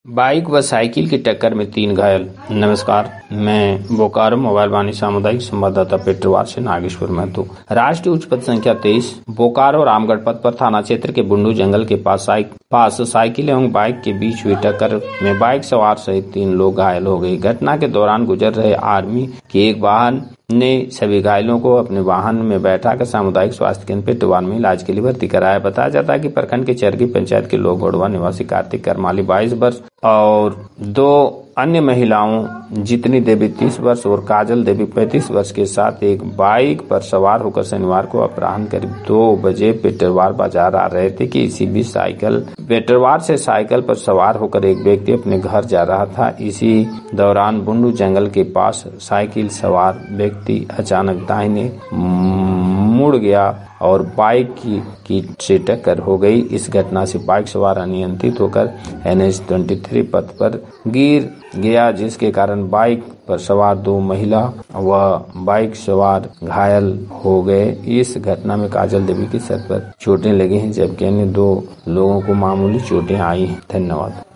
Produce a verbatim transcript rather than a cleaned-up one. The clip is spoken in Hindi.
बाइक व साइकिल की टक्कर में तीन घायल। नमस्कार, मैं बोकारो मोबाइल वाणी सामुदायिक संवाददाता पेट्रोवार से नागेश्वर महतो। राष्ट्रीय उच्च पथ संख्या तेईस बोकारो रामगढ़ पथ पर थाना क्षेत्र के बुंडू जंगल के पास साइक, पास साइकिल एवं बाइक के बीच हुई टक्कर में बाइक सवार सहित तीन लोग घायल हो गए। घटना के दौरान गुजर रहे आर्मी के एक वाहन ने सभी घायलों को अपने वाहन में बैठाकर सामुदायिक स्वास्थ्य केंद्र पेट्रोवार में इलाज के लिए भर्ती कराया। बताया जाता है कि प्रखंड के चरगी पंचायत के लोग घोड़वा निवासी कार्तिक करमाली बाईस वर्ष और दो अन्य महिलाओं जितनी देवी तीस वर्ष और काजल देवी पैंतीस वर्ष के साथ एक बाइक पर सवार होकर शनिवार को अपराह्न करीब दो बजे पेट्रोवार बाजार आ रहे थे कि इसी बीच साइकिल पेट्रोवार से साइकिल पर सवार होकर एक व्यक्ति अपने घर जा रहा था। इसी दौरान बुंडू जंगल के पास साइकिल सवार व्यक्ति अचानक दाहिने मुड़ गया और बाइक की, की से टक्कर हो गई। इस घटना से बाइक सवार अनियंत्रित होकर एन एच तेईस पथ पर गिर गया, जिसके कारण बाइक पर सवार दो महिला व बाइक सवार घायल हो गए। इस घटना में काजल देवी के सर पर चोटें लगी हैं, जबकि अन्य दो लोगों को मामूली चोटें आई हैं। धन्यवाद।